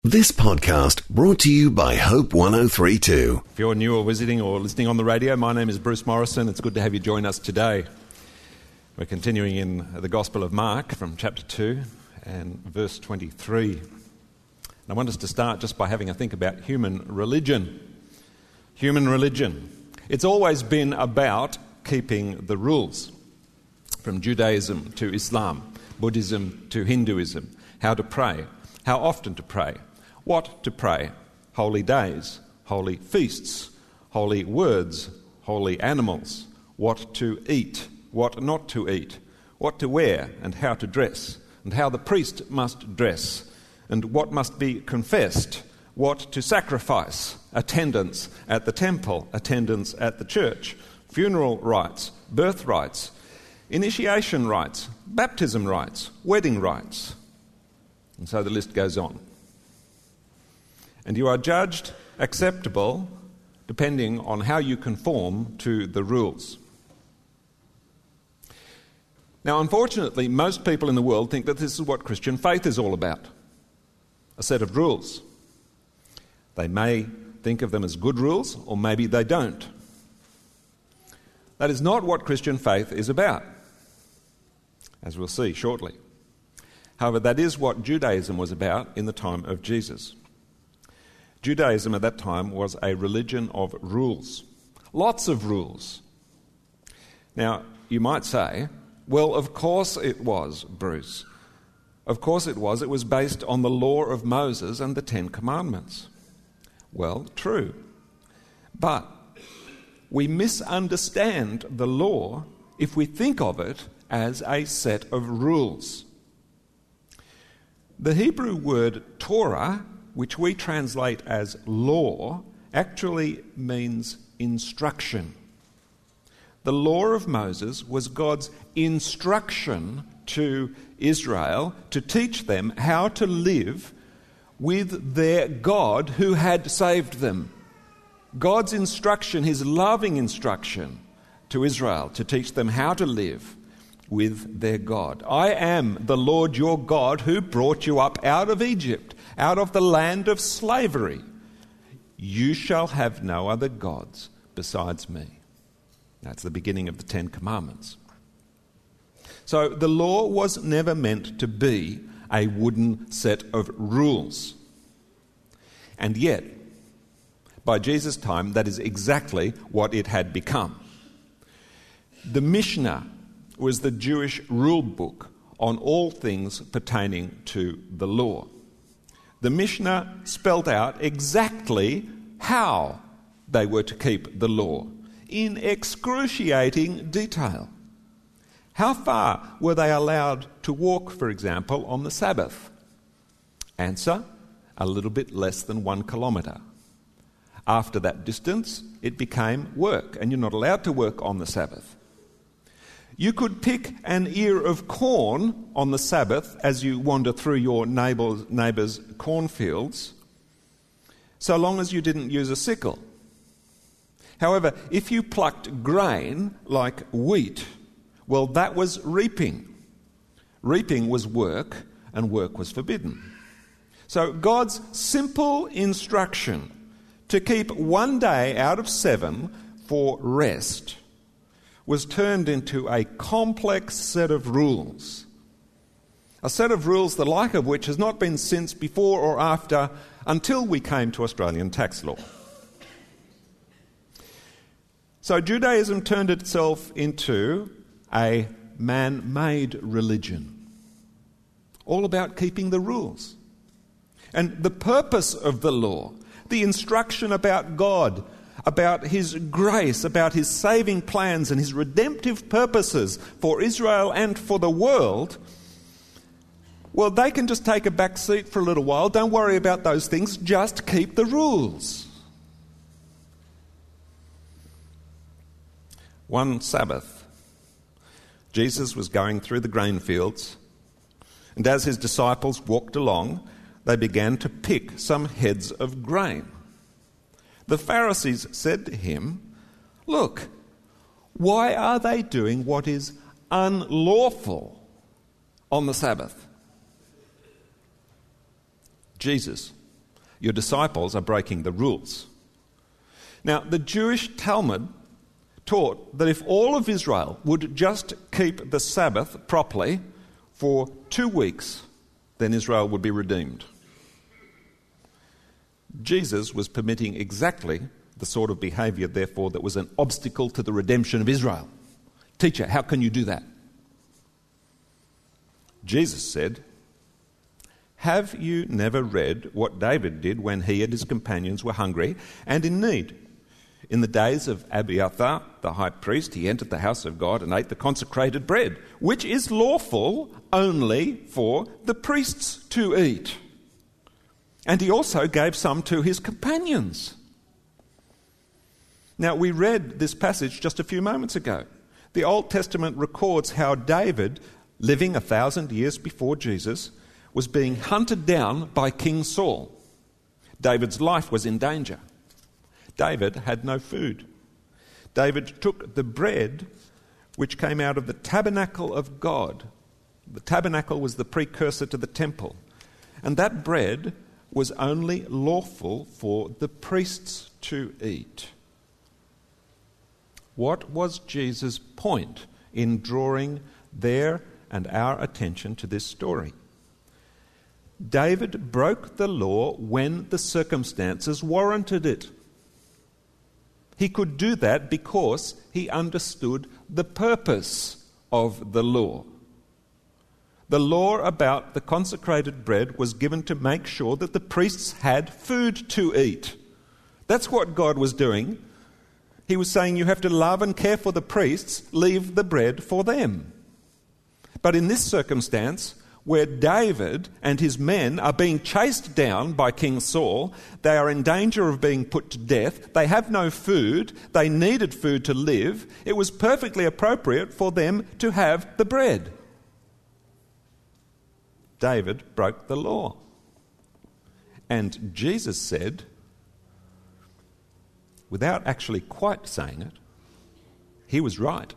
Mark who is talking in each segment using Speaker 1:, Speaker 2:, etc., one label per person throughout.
Speaker 1: This podcast brought to you by Hope 1032.
Speaker 2: If you're new or visiting or listening on the radio, my name is Bruce Morrison. It's good to have you join us today. We're continuing in the Gospel of Mark from chapter 2 and verse 23. And I want us to start just by having a think about human religion. Human religion. It's always been about keeping the rules. From Judaism to Islam, Buddhism to Hinduism. How to pray, how often to pray, what to pray, holy days, holy feasts, holy words, holy animals, what to eat, what not to eat, what to wear and how to dress, and how the priest must dress, and what must be confessed, what to sacrifice, attendance at the temple, attendance at the church, funeral rites, birth rites, initiation rites, baptism rites, wedding rites. And so the list goes on. And you are judged acceptable depending on how you conform to the rules. Now, unfortunately, most people in the world think that this is what Christian faith is all about. A set of rules. They may think of them as good rules, or maybe they don't. That is not what Christian faith is about, as we'll see shortly. However, that is what Judaism was about in the time of Jesus. Judaism at that time was a religion of rules. Lots of rules. Now, you might say, well, of course it was, Bruce. Of course it was. It was based on the law of Moses and the Ten Commandments. Well, true. But we misunderstand the law if we think of it as a set of rules. The Hebrew word Torah, which we translate as law, actually means instruction. The law of Moses was God's instruction to Israel to teach them how to live with their God who had saved them. God's instruction, his loving instruction to Israel to teach them how to live with their God. I am the Lord your God who brought you up out of Egypt, out of the land of slavery. You shall have no other gods besides me. That's the beginning of the Ten Commandments. So the law was never meant to be a wooden set of rules. And yet, by Jesus' time, that is exactly what it had become. The Mishnah was the Jewish rule book on all things pertaining to the law. The Mishnah spelled out exactly how they were to keep the law in excruciating detail. How far were they allowed to walk, for example, on the Sabbath? Answer, a little bit less than 1 kilometre. After that distance, it became work, and you're not allowed to work on the Sabbath. You could pick an ear of corn on the Sabbath as you wander through your neighbour's cornfields, so long as you didn't use a sickle. However, if you plucked grain like wheat, well, that was reaping. Reaping was work, and work was forbidden. So God's simple instruction to keep 1 day out of 7 for rest was turned into a complex set of rules. A set of rules the like of which has not been since before or after until we came to Australian tax law. So Judaism turned itself into a man-made religion, all about keeping the rules. And the purpose of the law, the instruction about God, about his grace, about his saving plans and his redemptive purposes for Israel and for the world, well, they can just take a back seat for a little while. Don't worry about those things. Just keep the rules. One Sabbath, Jesus was going through the grain fields, and as his disciples walked along, they began to pick some heads of grain. The Pharisees said to him, "Look, why are they doing what is unlawful on the Sabbath?" Jesus Your disciples are breaking the rules. Now, the Jewish Talmud taught that if all of Israel would just keep the Sabbath properly for 2 weeks, then Israel would be redeemed. Jesus was permitting exactly the sort of behaviour, therefore, that was an obstacle to the redemption of Israel. Teacher, how can you do that? Jesus said, "Have you never read what David did when he and his companions were hungry and in need? In the days of Abiathar, the high priest, he entered the house of God and ate the consecrated bread, which is lawful only for the priests to eat. And he also gave some to his companions." Now, we read this passage just a few moments ago. The Old Testament records how David, living 1,000 years before Jesus, was being hunted down by King Saul. David's life was in danger. David had no food. David took the bread which came out of the tabernacle of God. The tabernacle was the precursor to the temple. And that bread was only lawful for the priests to eat. What was Jesus' point in drawing their and our attention to this story? David broke the law when the circumstances warranted it. He could do that because he understood the purpose of the law. The law about the consecrated bread was given to make sure that the priests had food to eat. That's what God was doing. He was saying you have to love and care for the priests, leave the bread for them. But in this circumstance, where David and his men are being chased down by King Saul, they are in danger of being put to death, they have no food, they needed food to live, it was perfectly appropriate for them to have the bread. David broke the law. And Jesus said, without actually quite saying it, he was right.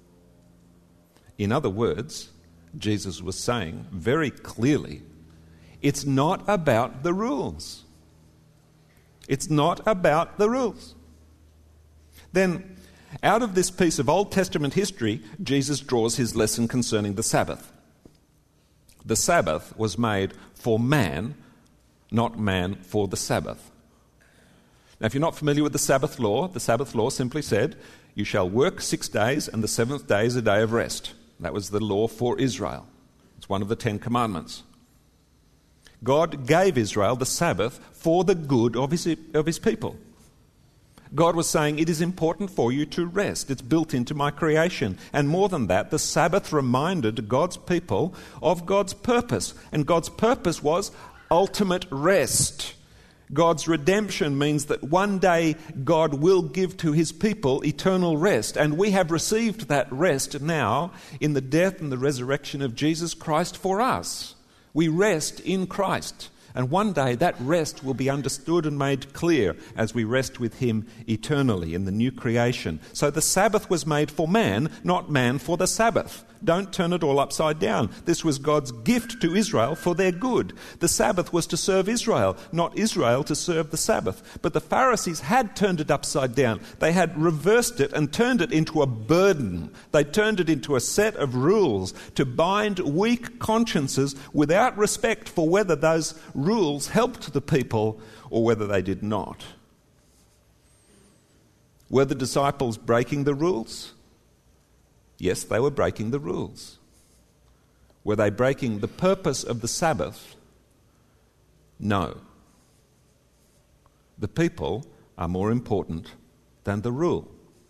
Speaker 2: In other words, Jesus was saying very clearly, it's not about the rules. It's not about the rules. Then, out of this piece of Old Testament history, Jesus draws his lesson concerning the Sabbath. The Sabbath was made for man, not man for the Sabbath. Now, if you're not familiar with the Sabbath law simply said, you shall work 6 days and the seventh day is a day of rest. That was the law for Israel. It's one of the 10 commandments. God gave Israel the Sabbath for the good of his people. God was saying, it is important for you to rest. It's built into my creation. And more than that, the Sabbath reminded God's people of God's purpose. And God's purpose was ultimate rest. God's redemption means that one day God will give to his people eternal rest, and we have received that rest now in the death and the resurrection of Jesus Christ for us. We rest in Christ, and one day that rest will be understood and made clear as we rest with him eternally in the new creation. So the Sabbath was made for man, not man for the Sabbath. Don't turn it all upside down. This was God's gift to Israel for their good. The Sabbath was to serve Israel, not Israel to serve the Sabbath. But the Pharisees had turned it upside down. They had reversed it and turned it into a burden. They turned it into a set of rules to bind weak consciences without respect for whether those rules helped the people or whether they did not. Were the disciples breaking the rules? Yes, they were breaking the rules. Were they breaking the purpose of the Sabbath? No. The people are more important than the rule.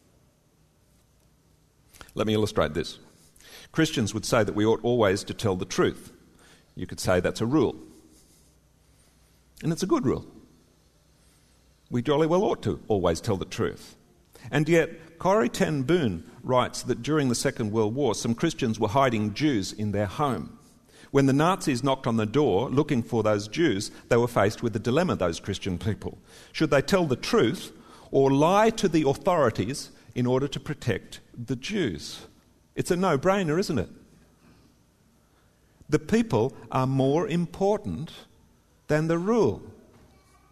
Speaker 2: Let me illustrate this. Christians would say that we ought always to tell the truth. You could say that's a rule. And it's a good rule. We jolly well ought to always tell the truth. And yet, Corrie ten Boom writes that during the Second World War, some Christians were hiding Jews in their home. When the Nazis knocked on the door looking for those Jews, they were faced with a dilemma, those Christian people. Should they tell the truth or lie to the authorities in order to protect the Jews? It's a no-brainer, isn't it? The people are more important than the rule.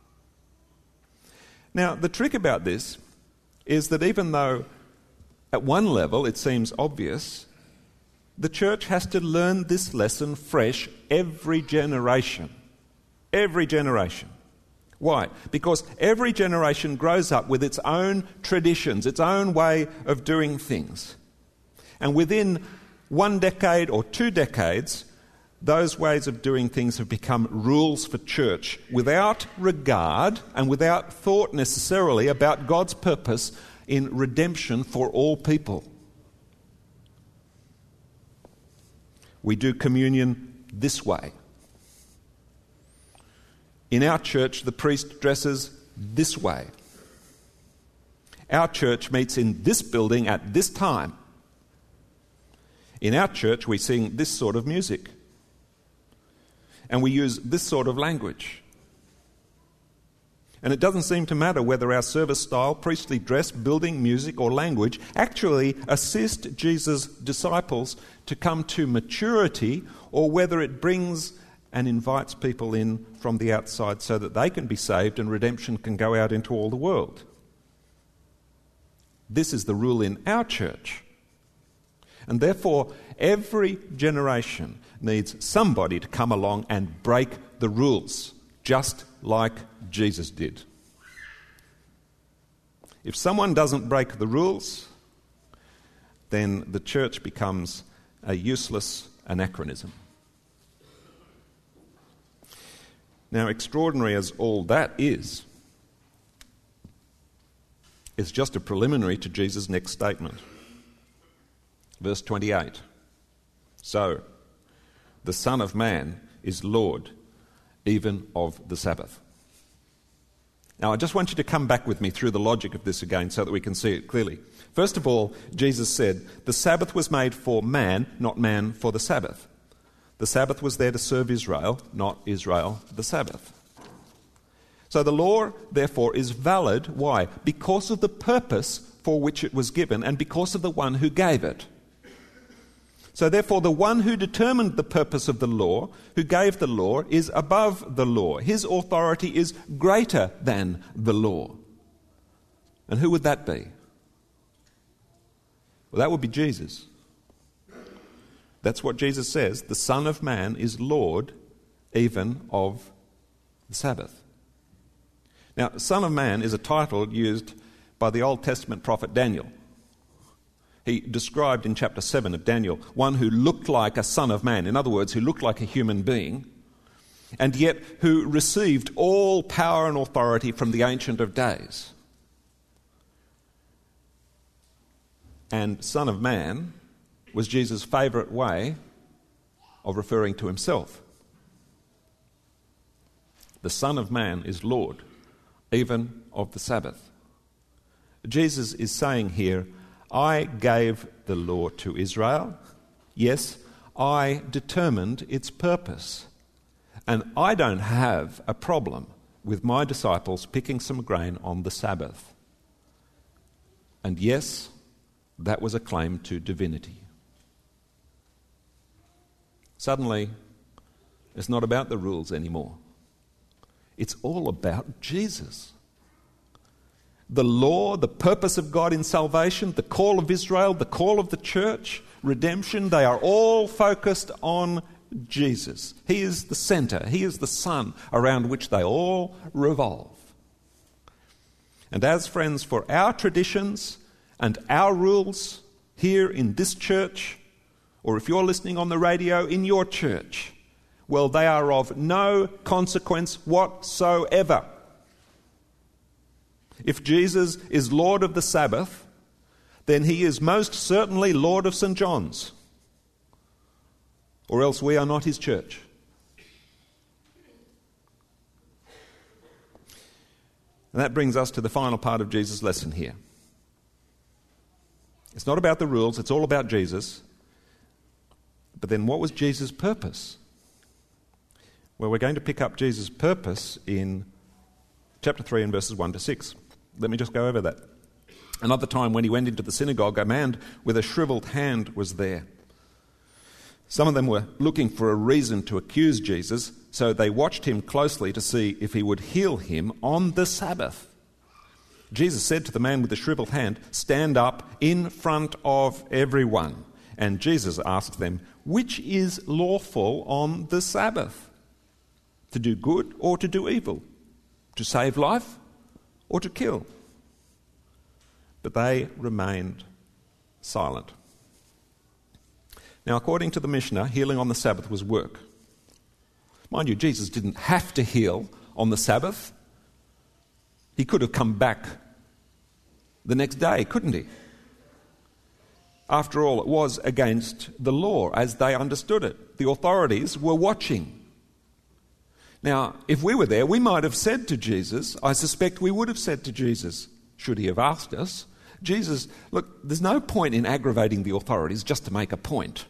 Speaker 2: Now, the trick about this is that even though at one level it seems obvious, the church has to learn this lesson fresh every generation. Every generation. Why? Because every generation grows up with its own traditions, its own way of doing things. And within 1 decade or 2 decades, those ways of doing things have become rules for church without regard and without thought necessarily about God's purpose in redemption for all people. We do communion this way. In our church, the priest dresses this way. Our church meets in this building at this time. In our church, we sing this sort of music. And we use this sort of language. And it doesn't seem to matter whether our service style, priestly dress, building, music, or language actually assist Jesus' disciples to come to maturity, or whether it brings and invites people in from the outside so that they can be saved and redemption can go out into all the world. This is the rule in our church. And therefore, every generation needs somebody to come along and break the rules, just like Jesus did. If someone doesn't break the rules, then the church becomes a useless anachronism. Now, extraordinary as all that is, it's just a preliminary to Jesus' next statement. Verse 28. So, the Son of Man is Lord, even of the Sabbath. Now, I just want you to come back with me through the logic of this again so that we can see it clearly. First of all, Jesus said, the Sabbath was made for man, not man for the Sabbath. The Sabbath was there to serve Israel, not Israel the Sabbath. So the law, therefore, is valid. Why? Because of the purpose for which it was given and because of the one who gave it. So therefore, the one who determined the purpose of the law, who gave the law, is above the law. His authority is greater than the law. And who would that be? Well, that would be Jesus. That's what Jesus says. The Son of Man is Lord even of the Sabbath. Now, Son of Man is a title used by the Old Testament prophet Daniel. He described in chapter 7 of Daniel one who looked like a son of man, in other words, who looked like a human being, and yet who received all power and authority from the Ancient of Days. And Son of Man was Jesus' favourite way of referring to himself. The Son of Man is Lord, even of the Sabbath. Jesus is saying here, I gave the law to Israel. Yes, I determined its purpose. And I don't have a problem with my disciples picking some grain on the Sabbath. And yes, that was a claim to divinity. Suddenly, it's not about the rules anymore. It's all about Jesus. The law, the purpose of God in salvation, the call of Israel, the call of the church, redemption, they are all focused on Jesus. He is the center. He is the sun around which they all revolve. And as friends, for our traditions and our rules here in this church, or if you're listening on the radio in your church, well, they are of no consequence whatsoever. If Jesus is Lord of the Sabbath, then he is most certainly Lord of St. John's, or else we are not his church. And that brings us to the final part of Jesus' lesson here. It's not about the rules, it's all about Jesus. But then what was Jesus' purpose? Well, we're going to pick up Jesus' purpose in chapter 3 and verses 1 to 6. Let me just go over that. Another time when he went into the synagogue, a man with a shriveled hand was there. Some of them were looking for a reason to accuse Jesus, so they watched him closely to see if he would heal him on the Sabbath. Jesus said to the man with the shriveled hand, "Stand up in front of everyone." And Jesus asked them, "Which is lawful on the Sabbath? To do good or to do evil? To save life or to kill?" But they remained silent. Now, according to the Mishnah, healing on the Sabbath was work. Mind you, Jesus didn't have to heal on the Sabbath. He could have come back the next day, couldn't he? After all, it was against the law as they understood it. The authorities were watching. Now, if we were there, we might have said to Jesus, I suspect we would have said to Jesus, should he have asked us, "Jesus, look, there's no point in aggravating the authorities just to make a point."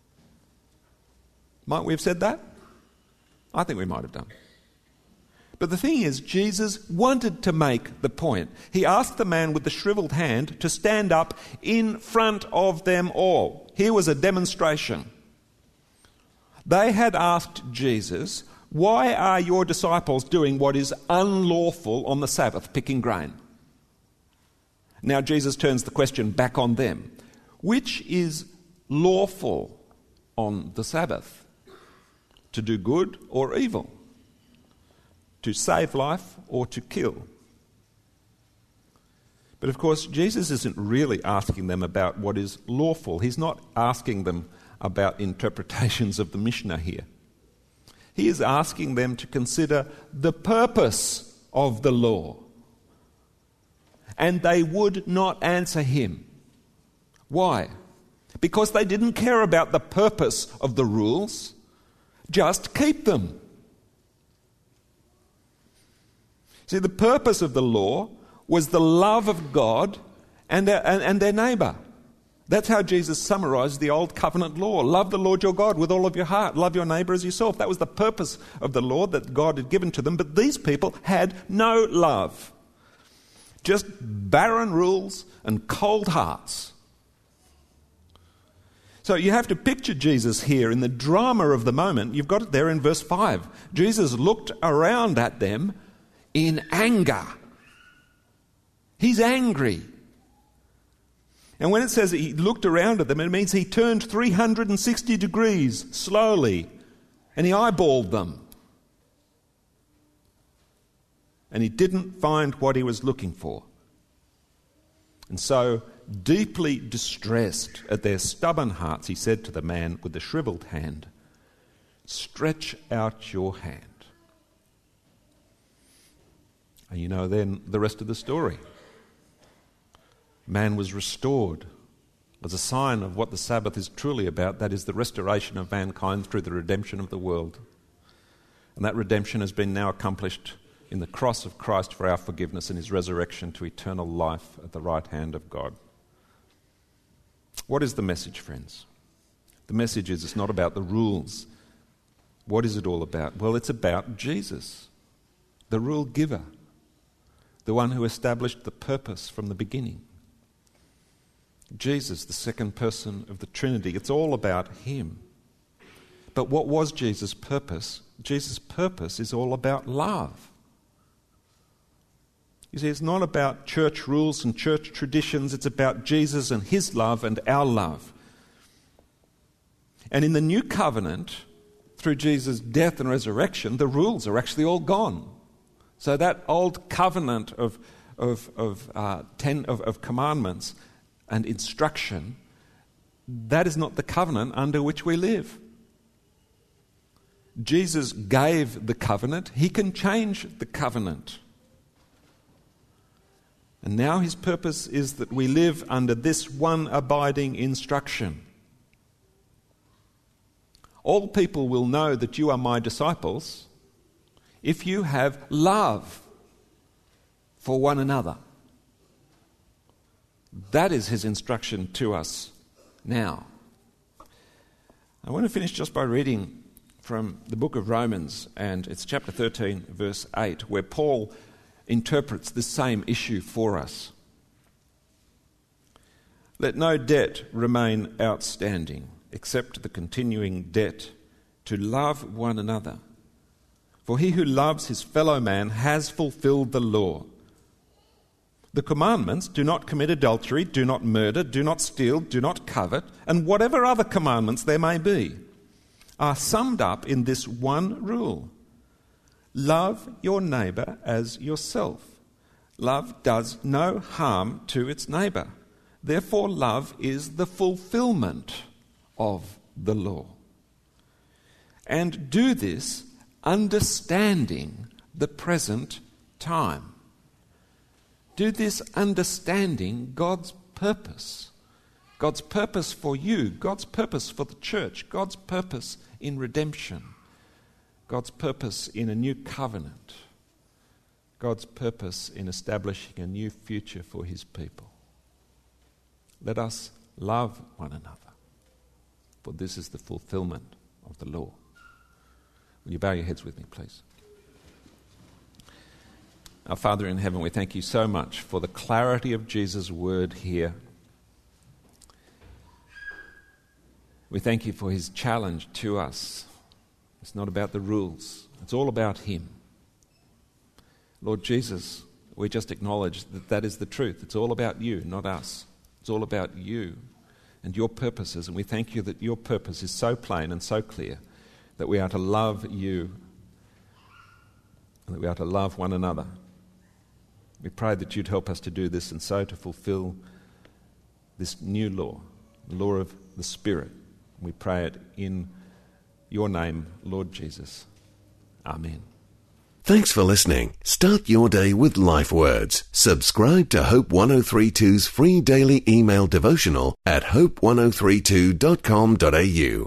Speaker 2: Might we have said that? I think we might have done. But the thing is, Jesus wanted to make the point. He asked the man with the shriveled hand to stand up in front of them all. Here was a demonstration. They had asked Jesus, "Why are your disciples doing what is unlawful on the Sabbath, picking grain?" Now Jesus turns the question back on them. Which is lawful on the Sabbath? To do good or evil? To save life or to kill? But of course, Jesus isn't really asking them about what is lawful. He's not asking them about interpretations of the Mishnah here. He is asking them to consider the purpose of the law. And they would not answer him. Why? Because they didn't care about the purpose of the rules. Just keep them. See, the purpose of the law was the love of God and their neighbour. That's how Jesus summarised the Old Covenant law. Love the Lord your God with all of your heart. Love your neighbour as yourself. That was the purpose of the law that God had given to them. But these people had no love. Just barren rules and cold hearts. So you have to picture Jesus here in the drama of the moment. You've got it there in verse 5. Jesus looked around at them in anger. He's angry. And when it says he looked around at them, it means he turned 360 degrees slowly and he eyeballed them. And he didn't find what he was looking for. And so, deeply distressed at their stubborn hearts, he said to the man with the shriveled hand, "Stretch out your hand." And you know then the rest of the story. Man was restored as a sign of what the Sabbath is truly about, that is the restoration of mankind through the redemption of the world. And that redemption has been now accomplished in the cross of Christ for our forgiveness and his resurrection to eternal life at the right hand of God. What is the message, friends? The message is it's not about the rules. What is it all about? Well, it's about Jesus, the rule giver, the one who established the purpose from the beginning. Jesus, the second person of the Trinity. It's all about him. But what was Jesus' purpose? Jesus' purpose is all about love. You see, it's not about church rules and church traditions. It's about Jesus and his love and our love. And in the new covenant, through Jesus' death and resurrection, the rules are actually all gone. So that old covenant of commandments and instruction, that is not the covenant under which we live. Jesus gave the covenant. He can change the covenant. And now his purpose is that we live under this one abiding instruction. All people will know that you are my disciples if you have love for one another. That is his instruction to us now. I want to finish just by reading from the book of Romans, and it's chapter 13, verse 8, where Paul interprets the same issue for us. Let no debt remain outstanding except the continuing debt to love one another. For he who loves his fellow man has fulfilled the law. The commandments, do not commit adultery, do not murder, do not steal, do not covet, and whatever other commandments there may be, are summed up in this one rule. Love your neighbour as yourself. Love does no harm to its neighbour. Therefore, love is the fulfilment of the law. And do this understanding the present time. Do this understanding God's purpose for you, God's purpose for the church, God's purpose in redemption, God's purpose in a new covenant, God's purpose in establishing a new future for his people. Let us love one another, for this is the fulfillment of the law. Will you bow your heads with me, please? Our Father in heaven, we thank you so much for the clarity of Jesus' word here. We thank you for his challenge to us. It's not about the rules. It's all about him. Lord Jesus, we just acknowledge that that is the truth. It's all about you, not us. It's all about you and your purposes. And we thank you that your purpose is so plain and so clear that we are to love you and that we are to love one another. We pray that you'd help us to do this and so to fulfill this new law, the law of the Spirit. We pray it in your name, Lord Jesus. Amen.
Speaker 1: Thanks for listening. Start your day with Life Words. Subscribe to Hope 1032's free daily email devotional at hope1032.com.au.